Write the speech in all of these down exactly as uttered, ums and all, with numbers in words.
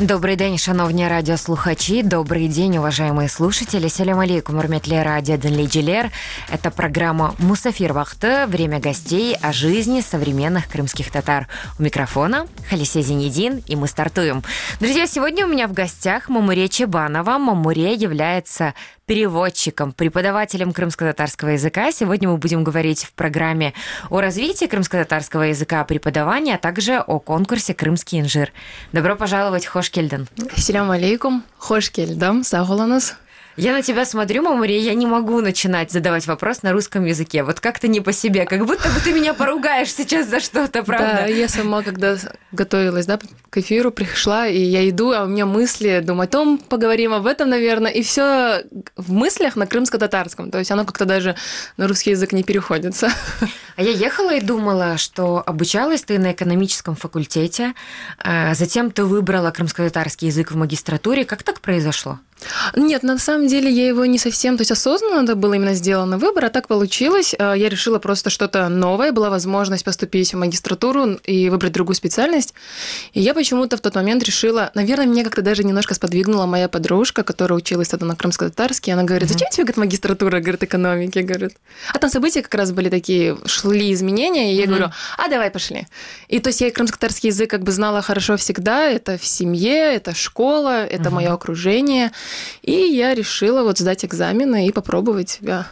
Добрий день, шановні радиослухачи, добрый день, уважаемые слушатели. Салям алейкум, урметле радио Денлейджилер. Это программа «Мусафир Вахты», время гостей о жизни современных крымских татар. У микрофона Халисе Зинедин, и мы стартуем. Друзья, сегодня у меня в гостях Мамуре Чебанова. Мамуре является переводчиком, преподавателем крымско-татарского языка. Сегодня мы будем говорить в программе о развитии крымско-татарского языка, преподавания, а также о конкурсе «Крымский инжир». Добро пожаловать, хош келден. Ассаляму алейкум, хош келдем, сагуланыз. Я на тебя смотрю, Мамуре, я не могу начинать задавать вопрос на русском языке. Вот как-то не по себе, как будто бы ты меня поругаешь сейчас за что-то, правда? Да, я сама, когда готовилась, да, к эфиру, пришла, и я иду, а у меня мысли, думаю, о том поговорим, об этом, наверное, и все в мыслях на крымско-татарском. То есть оно как-то даже на русский язык не переходится. А я ехала и думала, что обучалась ты на экономическом факультете, а затем ты выбрала крымско-татарский язык в магистратуре. Как так произошло? Нет, на самом деле я его не совсем, то есть осознанно это было именно сделано выбор, а так получилось. Я решила просто что-то новое, была возможность поступить в магистратуру и выбрать другую специальность. И я почему-то в тот момент решила, наверное, меня как-то даже немножко сподвигнула моя подружка, которая училась тогда на крымско-татарске. Она говорит, зачем тебе, говорит, магистратура, говорит, экономики, говорит. А там события как раз были такие, шли изменения, и я mm-hmm. говорю, а давай пошли. И то есть я крымско-татарский язык как бы знала хорошо всегда, это в семье, это школа, это mm-hmm. мое окружение. И я решила вот сдать экзамены и попробовать себя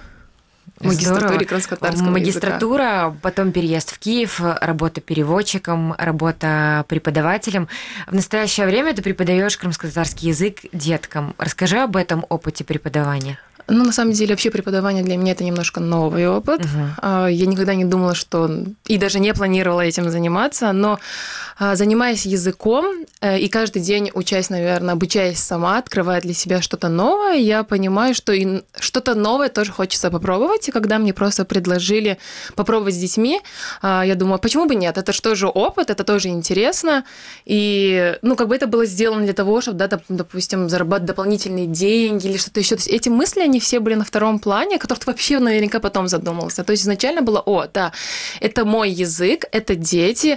в магистратуре крымско-татарского Магистратура, языка. Потом переезд в Киев, работа переводчиком, работа преподавателем. В настоящее время ты преподаешь крымско-татарский язык деткам. Расскажи об этом опыте преподавания. Ну, на самом деле, вообще преподавание для меня – это немножко новый опыт. Uh-huh. Я никогда не думала, что… И даже не планировала этим заниматься, но занимаясь языком и каждый день учась, наверное, обучаясь сама, открывая для себя что-то новое, я понимаю, что и что-то новое тоже хочется попробовать. И когда мне просто предложили попробовать с детьми, я думаю, почему бы нет? Это же тоже опыт, это тоже интересно. И, ну, как бы это было сделано для того, чтобы, да, допустим, зарабатывать дополнительные деньги или что-то еще. То есть эти мысли, они все были на втором плане, о которых ты вообще наверняка потом задумался. То есть изначально было, о, да, это мой язык, это дети,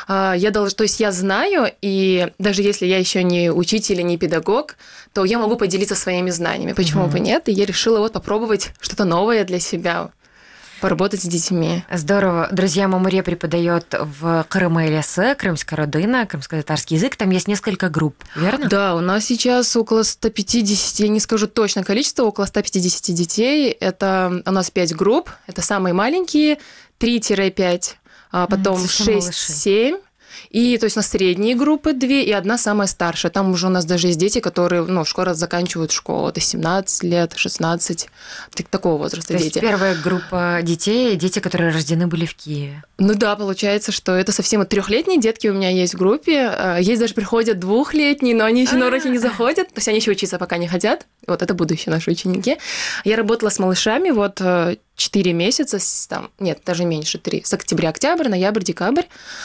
я должна, то есть я знаю, и даже если я еще не учитель и не педагог, то я могу поделиться своими знаниями. Почему mm-hmm. бы нет? И я решила вот попробовать что-то новое для себя. Поработать с детьми. Здорово. Друзья, Мамуре преподает в Крым-ЛС, крымская родина, крымско-татарский язык. Там есть несколько групп, верно? Да, у нас сейчас около сто пятьдесят, я не скажу точно количество, около сто пятьдесят детей. Это у нас пять групп. Это самые маленькие, три-пять, а потом шесть-семь. И то есть у нас средние группы две и одна самая старшая. Там уже у нас даже есть дети, которые, ну, скоро заканчивают школу. Это семнадцать лет, шестнадцать, такого возраста то дети. То есть первая группа детей, дети, которые рождены были в Киеве. Ну да, получается, что это совсем трехлетние детки у меня есть в группе. Есть даже приходят двухлетние, но они еще на уроки не заходят. То есть они еще учиться пока не хотят. Вот это будущие наши ученики. Я работала с малышами вот четыре месяца, там, нет, даже меньше, три, с октября, октябрь, ноябрь, декабрь.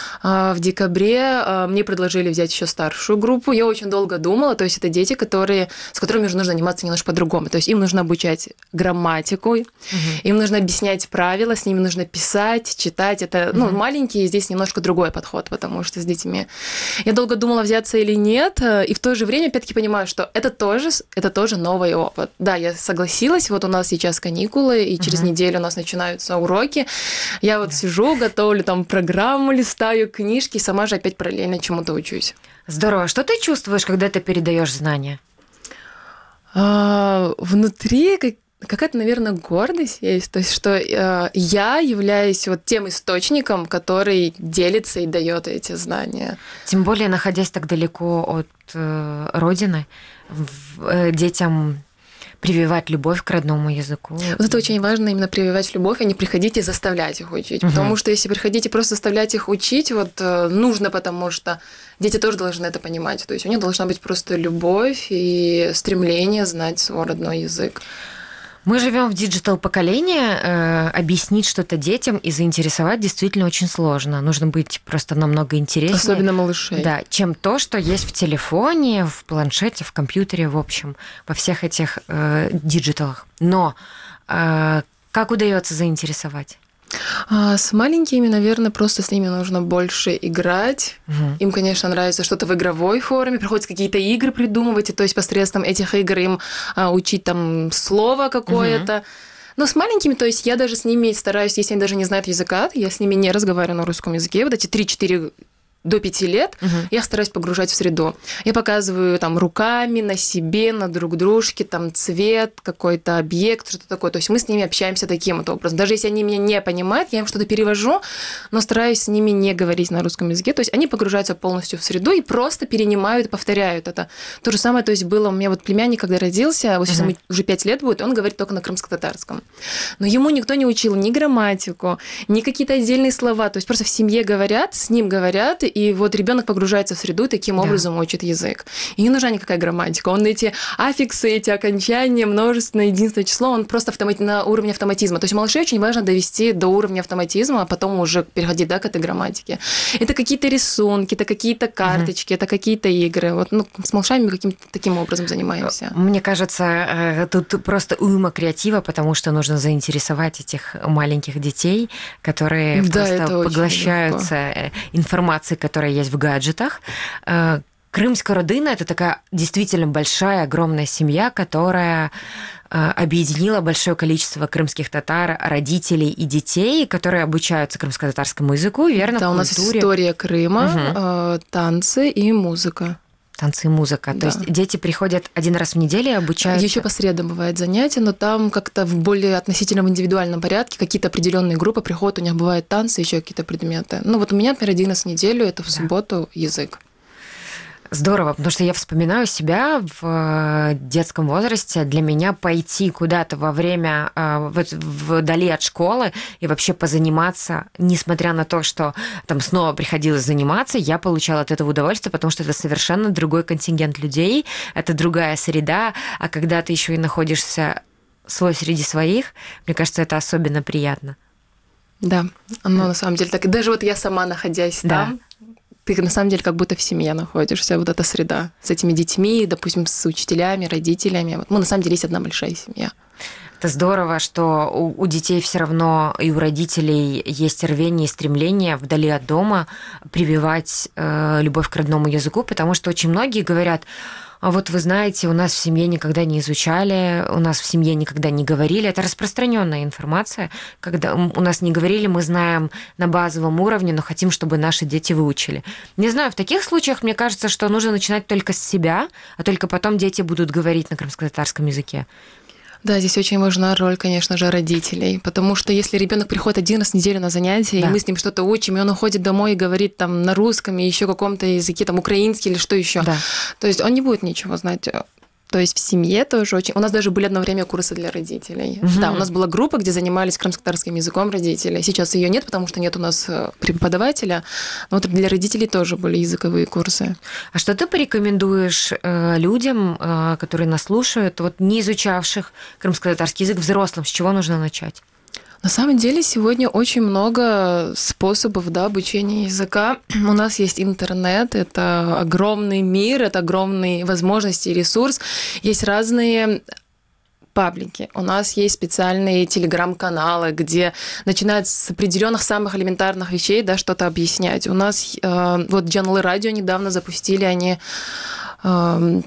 В декабре мне предложили взять еще старшую группу. Я очень долго думала, то есть это дети, которые, с которыми уже нужно заниматься немножко по-другому. То есть им нужно обучать грамматику, угу. им нужно объяснять правила, с ними нужно писать, читать. Это, угу. ну, маленькие, здесь немножко другой подход, потому что с детьми. Я долго думала, взяться или нет, и в то же время, опять-таки, понимаю, что это тоже, это тоже новый опыт. Да, я согласилась, вот у нас сейчас каникулы, и через угу. неделю у нас начинаются уроки. Я вот да. сижу, готовлю там программу, листаю книжки, и сама же опять параллельно чему-то учусь. Здорово. Что ты чувствуешь, когда ты передаешь знания? А, внутри как, какая-то, наверное, гордость есть. То есть, что э, я являюсь вот тем источником, который делится и дает эти знания. Тем более, находясь так далеко от э, родины, в, э, детям прививать любовь к родному языку. Вот это очень важно, именно прививать любовь, а не приходить и заставлять их учить. Угу. Потому что если приходить и просто заставлять их учить, вот нужно, потому что дети тоже должны это понимать. То есть у них должна быть просто любовь и стремление знать свой родной язык. Мы живем в диджитал-поколении, э, объяснить что-то детям и заинтересовать действительно очень сложно. Нужно быть просто намного интереснее. Особенно малышей. Да, чем то, что есть в телефоне, в планшете, в компьютере, в общем, во всех этих э, диджиталах. Но э, как удается заинтересовать? А с маленькими, наверное, просто с ними нужно больше играть. Угу. Им, конечно, нравится что-то в игровой форме, приходится какие-то игры придумывать, и то есть посредством этих игр им а, учить там слово какое-то. Угу. Но с маленькими, то есть я даже с ними стараюсь, если они даже не знают языка, я с ними не разговариваю на русском языке, вот эти три-четыре до пяти лет uh-huh. я стараюсь погружать в среду. Я показываю там руками, на себе, на друг дружке, там цвет, какой-то объект, что-то такое. То есть мы с ними общаемся таким вот образом. Даже если они меня не понимают, я им что-то перевожу, но стараюсь с ними не говорить на русском языке. То есть они погружаются полностью в среду и просто перенимают, повторяют это. То же самое, то есть было у меня вот племянник, когда родился, вот сейчас uh-huh. ему уже пять лет будет, он говорит только на крымско-татарском. Но ему никто не учил ни грамматику, ни какие-то отдельные слова. То есть просто в семье говорят, с ним говорят, и вот ребенок погружается в среду и таким да. образом учит язык. И не нужна никакая грамматика. Он эти аффиксы, эти окончания, множественное, единственное число, он просто автомат... на уровне автоматизма. То есть малышей очень важно довести до уровня автоматизма, а потом уже переходить да, к этой грамматике. Это какие-то рисунки, это какие-то карточки, угу. это какие-то игры. Вот, ну, с малышами мы каким-то таким образом занимаемся. Мне кажется, тут просто уйма креатива, потому что нужно заинтересовать этих маленьких детей, которые да, просто поглощаются информацией, которая есть в гаджетах. Крымская родина – это такая действительно большая, огромная семья, которая объединила большое количество крымских татар, родителей и детей, которые обучаются крымско-татарскому языку, верно? Да, у нас есть история Крыма, угу. танцы и музыка. Танцы и музыка. Да. То есть дети приходят один раз в неделю и обучаются? Еще по средам бывает занятия, но там как-то в более относительно в индивидуальном порядке какие-то определенные группы приходят, у них бывают танцы, еще какие-то предметы. Ну вот у меня, например, один раз в неделю, это в да. субботу язык. Здорово, потому что я вспоминаю себя в детском возрасте. Для меня пойти куда-то во время, вдали от школы и вообще позаниматься, несмотря на то, что там снова приходилось заниматься, я получала от этого удовольствие, потому что это совершенно другой контингент людей, это другая среда, а когда ты еще и находишься свой среди своих, мне кажется, это особенно приятно. Да, оно на самом деле так. И даже вот я сама, находясь да. там, ты на самом деле как будто в семье находишься, вот эта среда с этими детьми, допустим, с учителями, родителями. Мы на самом деле есть одна большая семья. Это здорово, что у, у детей все равно и у родителей есть рвение и стремление вдали от дома прививать э, любовь к родному языку, потому что очень многие говорят: а вот вы знаете, у нас в семье никогда не изучали, у нас в семье никогда не говорили. Это распространенная информация. Когда у нас не говорили, мы знаем на базовом уровне, но хотим, чтобы наши дети выучили. Не знаю, в таких случаях, мне кажется, что нужно начинать только с себя, а только потом дети будут говорить на крымско-татарском языке. Да, здесь очень важна роль, конечно же, родителей, потому что если ребенок приходит один раз в неделю на занятия, да. и мы с ним что-то учим, и он уходит домой и говорит там на русском и еще каком-то языке, там украинский или что еще, да. то есть он не будет ничего знать. То есть в семье тоже очень... У нас даже были одно время курсы для родителей. Угу. Да, у нас была группа, где занимались крымско-татарским языком родителей. Сейчас ее нет, потому что нет у нас преподавателя. Но вот для родителей тоже были языковые курсы. А что ты порекомендуешь людям, которые нас слушают, вот не изучавших крымско-татарский язык, взрослым, с чего нужно начать? На самом деле сегодня очень много способов да, обучения языка. У нас есть интернет, это огромный мир, это огромные возможности и ресурс. Есть разные паблики. У нас есть специальные телеграм-каналы, где начинают с определенных самых элементарных вещей да, что-то объяснять. У нас э, вот Джанлы радио недавно запустили, они... Э,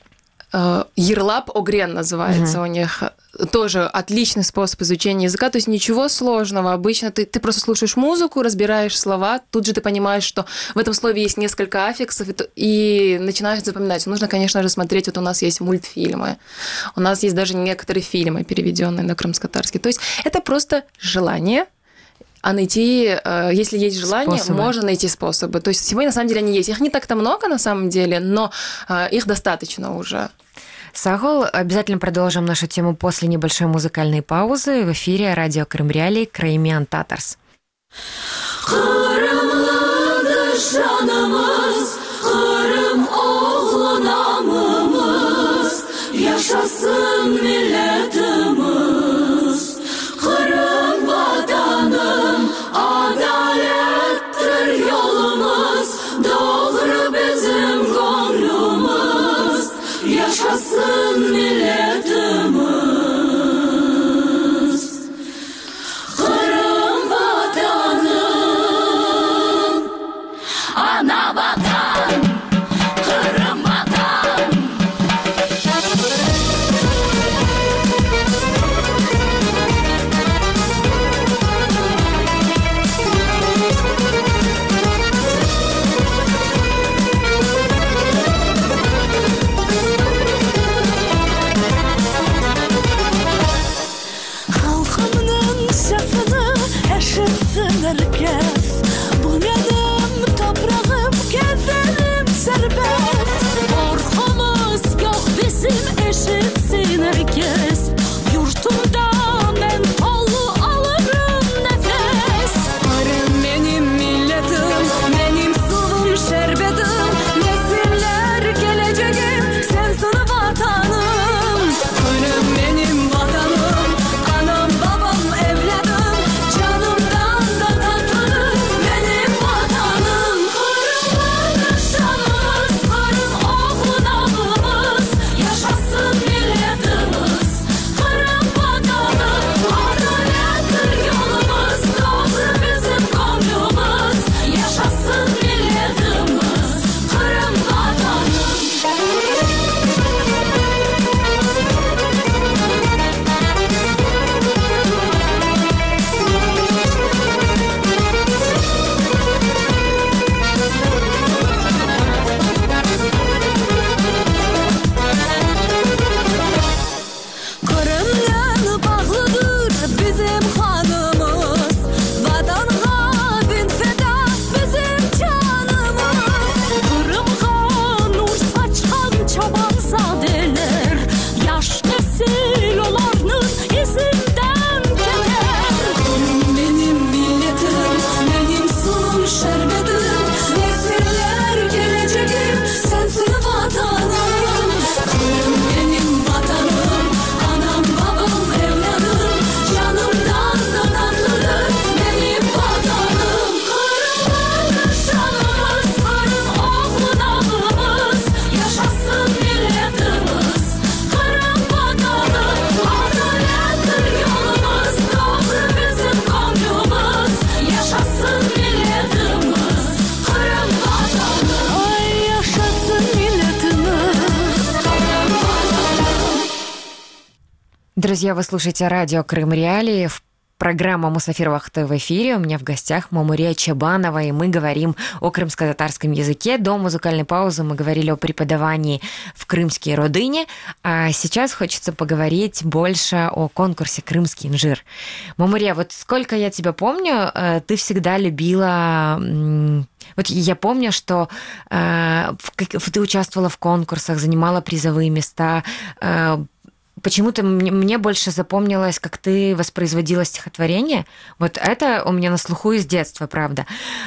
Ерлап Огрен называется угу. у них. Тоже отличный способ изучения языка. То есть ничего сложного. Обычно ты, ты просто слушаешь музыку, разбираешь слова, тут же ты понимаешь, что в этом слове есть несколько аффиксов, и, и начинаешь запоминать. Нужно, конечно же, смотреть. Вот у нас есть мультфильмы. У нас есть даже некоторые фильмы, переведенные на крымско-татарский. То есть это просто желание. А найти, если есть желание, способы. Можно найти способы. То есть сегодня, на самом деле, они есть. Их не так-то много, на самом деле, но их достаточно уже. Сагол, обязательно продолжим нашу тему после небольшой музыкальной паузы. В эфире радио Крым Реалии Краймен Татарс. Adalettir yolumuz, doğru bizim gönlümüz, yaşasın milletimiz. Kırım Друзья, вы слушаете радио «Крым Реалии». Программа «Мусафир Вахты» в эфире. У меня в гостях Мамурия Чабанова, и мы говорим о крымско-татарском языке. До музыкальной паузы мы говорили о преподавании в крымские родыни, а сейчас хочется поговорить больше о конкурсе «Крымский инжир». Мамурия, вот сколько я тебя помню, ты всегда любила... Вот я помню, что э, ты участвовала в конкурсах, занимала призовые места. Э, почему-то мне, мне больше запомнилось, как ты воспроизводила стихотворение. Вот это у меня на слуху из детства, правда.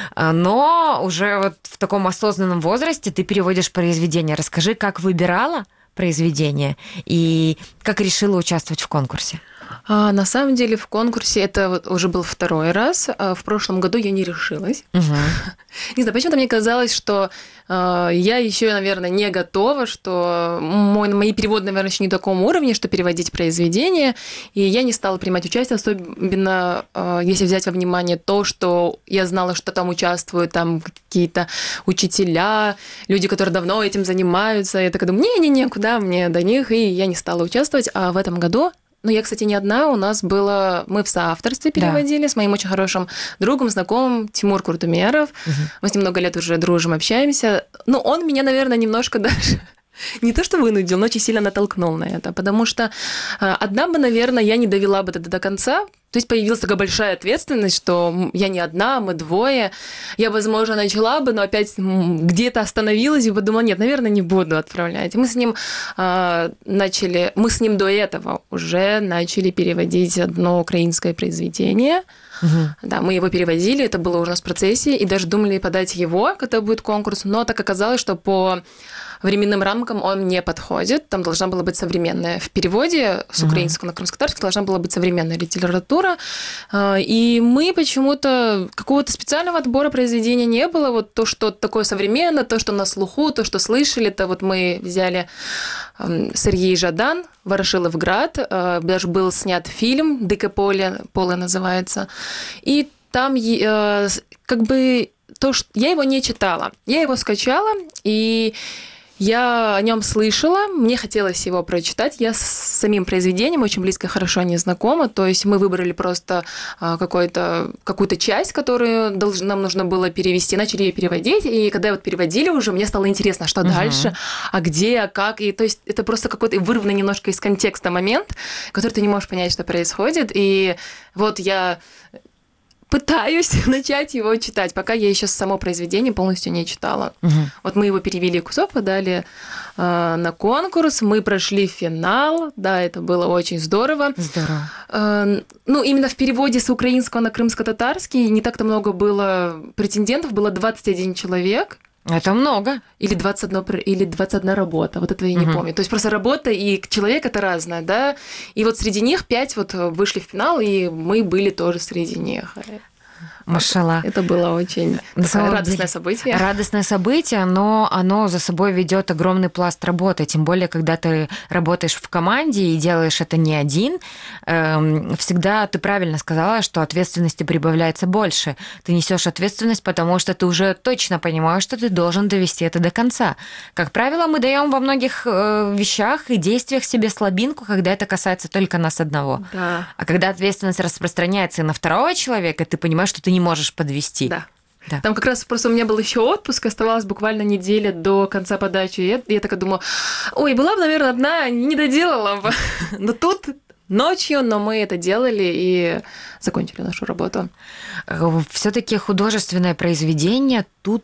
Но уже вот в таком осознанном возрасте ты переводишь произведение. Расскажи, как выбирала произведение и как решила участвовать в конкурсе. А, на самом деле в конкурсе это вот уже был второй раз. А в прошлом году я не решилась. Угу. Не знаю, почему-то мне казалось, что э, я еще, наверное, не готова, что мой, мои переводы, наверное, еще не на таком уровне, что переводить произведения. И я не стала принимать участие, особенно э, если взять во внимание то, что я знала, что там участвуют там какие-то учителя, люди, которые давно этим занимаются. Я такая думаю, не-не-не, куда мне до них? И я не стала участвовать. А в этом году... Ну, я, кстати, не одна. У нас было... Мы в соавторстве переводили, да, с моим очень хорошим другом, знакомым Тимур Куртумеров. Угу. Мы с ним много лет уже дружим, общаемся. Ну, он меня, наверное, немножко даже... Не то, что вынудил, но очень сильно натолкнул на это. Потому что одна бы, наверное, я не довела бы это до конца. То есть появилась такая большая ответственность, что я не одна, мы двое. Я, возможно, начала бы, но опять где-то остановилась и подумала, нет, наверное, не буду отправлять. Мы с ним э, начали, мы с ним до этого уже начали переводить одно украинское произведение. Угу. Да, мы его переводили, это было уже в процессе, и даже думали подать его, когда будет конкурс, но так оказалось, что по временным рамкам он не подходит, там должна была быть современная. В переводе с украинского на крымско-татарский должна была быть современная литература, и мы почему-то какого-то специального отбора произведения не было, вот то, что такое современное, то, что на слуху, то, что слышали, это вот мы взяли Сергей Жадан, Ворошиловград, даже был снят фильм «Дикое поле», «Поле» называется, и там как бы то, что я его не читала, я его скачала, и я о нем слышала, мне хотелось его прочитать. Я с самим произведением очень близко, хорошо не знакома. То есть мы выбрали просто какую-то, какую-то часть, которую долж, нам нужно было перевести. Начали ее переводить, и когда вот переводили уже, мне стало интересно, что uh-huh. дальше, а где, а как. И то есть это просто какой-то вырванный немножко из контекста момент, который ты не можешь понять, что происходит. И вот я... пытаюсь начать его читать, пока я еще само произведение полностью не читала. Угу. Вот мы его перевели кусок, подали э, на конкурс, мы прошли финал, да, это было очень здорово. Здорово. Э, ну, именно в переводе с украинского на крымско-татарский не так-то много было претендентов, было двадцать один человек. Это много. Или двадцать одна, или двадцать одна работа, вот этого я не угу. помню. То есть просто работа и человек это разное, да. И вот среди них пять вот вышли в финал, и мы были тоже среди них. Машалла. Это было очень радостное деле, событие. Радостное событие, но оно за собой ведет огромный пласт работы. Тем более, когда ты работаешь в команде и делаешь это не один, всегда ты правильно сказала, что ответственности прибавляется больше. Ты несешь ответственность, потому что ты уже точно понимаешь, что ты должен довести это до конца. Как правило, мы даем во многих вещах и действиях себе слабинку, когда это касается только нас одного. Да. А когда ответственность распространяется и на второго человека, ты понимаешь, что ты не можешь подвести. Да. Да. Там как раз просто у меня был еще отпуск, оставалось буквально неделя до конца подачи. И я, я такая думаю, ой, была бы, наверное, одна, не доделала бы. Но тут ночью, но мы это делали и закончили нашу работу. Все-таки художественное произведение тут...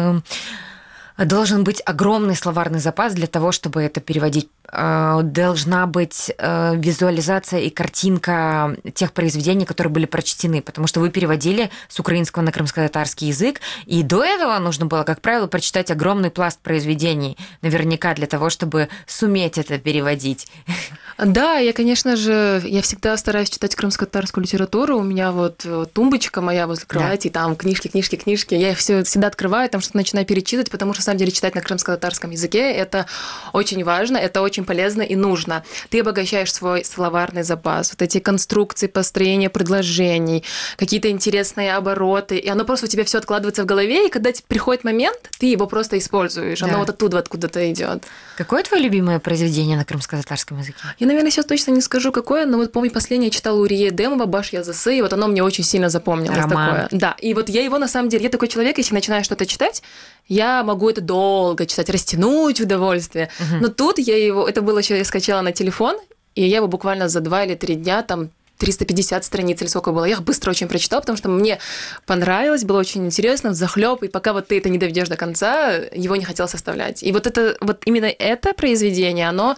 Должен быть огромный словарный запас для того, чтобы это переводить. Должна быть визуализация и картинка тех произведений, которые были прочтены, потому что вы переводили с украинского на крымско-татарский язык, и до этого нужно было, как правило, прочитать огромный пласт произведений, наверняка для того, чтобы суметь это переводить. Да, я, конечно же, я всегда стараюсь читать крымско-татарскую литературу. У меня вот тумбочка моя возле кровати, да. Там книжки, книжки, книжки. Я их все всегда открываю, там что-то начинаю перечитывать, потому что, на самом деле, читать на крымско-татарском языке – это очень важно, это очень очень полезно и нужно. Ты обогащаешь свой словарный запас, вот эти конструкции, построения предложений, какие-то интересные обороты, и оно просто у тебя все откладывается в голове, и когда приходит момент, ты его просто используешь, оно да. вот оттуда откуда-то идет. Какое твое любимое произведение на крымско-татарском языке? Я, наверное, сейчас точно не скажу, какое, но вот помню, последнее я читала Урие Демова «Баш Язысы», и вот оно мне очень сильно запомнилось. Роман. Такое. Да, и вот я его на самом деле, я такой человек, если начинаю что-то читать, я могу это долго читать, растянуть удовольствие. Угу. Но тут я его, это было еще, я скачала на телефон, и я его буквально за два или три дня там триста пятьдесят страниц или сколько было. Я их быстро очень прочитала, потому что мне понравилось, было очень интересно, взахлёб, и пока вот ты это не доведешь до конца, его не хотелось оставлять. И вот это, вот именно это произведение, оно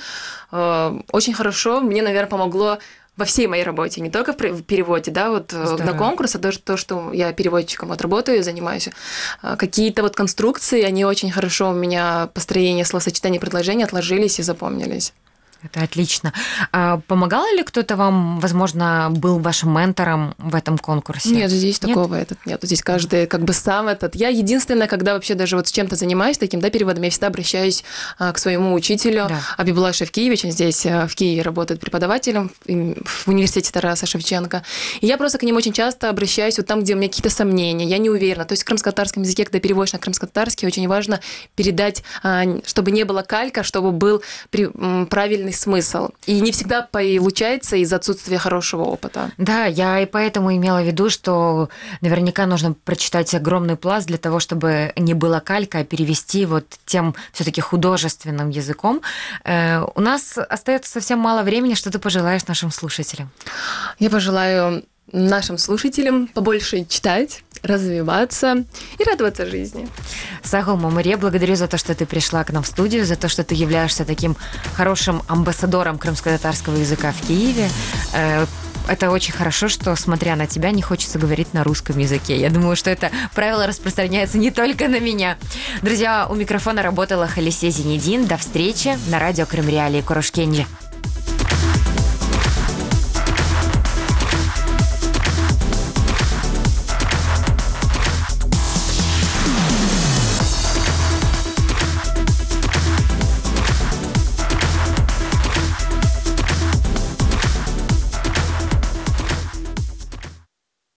э, очень хорошо мне, наверное, помогло во всей моей работе, не только в переводе, да, вот Здорово. На конкурс, а даже то, что я переводчиком вот работаю, занимаюсь. Какие-то вот конструкции, они очень хорошо у меня, построение словосочетания предложений отложились и запомнились. Это отлично. А помогал ли кто-то вам, возможно, был вашим ментором в этом конкурсе? Нет, здесь нет? такого этот нет. Здесь каждый как бы сам этот. Я единственная, когда вообще даже вот с чем-то занимаюсь, таким, да, переводом, я всегда обращаюсь к своему учителю, да. Абибулла Шевкиевич, он здесь в Киеве работает преподавателем в университете Тараса Шевченко. И я просто к нему очень часто обращаюсь вот там, где у меня какие-то сомнения, я не уверена. То есть в крымско-татарском языке, когда переводишь на крымско-татарский, очень важно передать, чтобы не было калька, чтобы был правильный смысл. И не всегда получается из-за отсутствия хорошего опыта. Да, я и поэтому имела в виду, что наверняка нужно прочитать огромный пласт для того, чтобы не было калька, а перевести вот тем все-таки художественным языком. Э, у нас остается совсем мало времени. Что ты пожелаешь нашим слушателям? Я пожелаю нашим слушателям побольше читать, развиваться и радоваться жизни. Сагыл Мамыре, благодарю за то, что ты пришла к нам в студию, за то, что ты являешься таким хорошим амбассадором крымско-татарского языка в Киеве. Это очень хорошо, что, смотря на тебя, не хочется говорить на русском языке. Я думаю, что это правило распространяется не только на меня. Друзья, у микрофона работала Халисе Зинедин. До встречи на радио Крым Реалии Курушкенджи.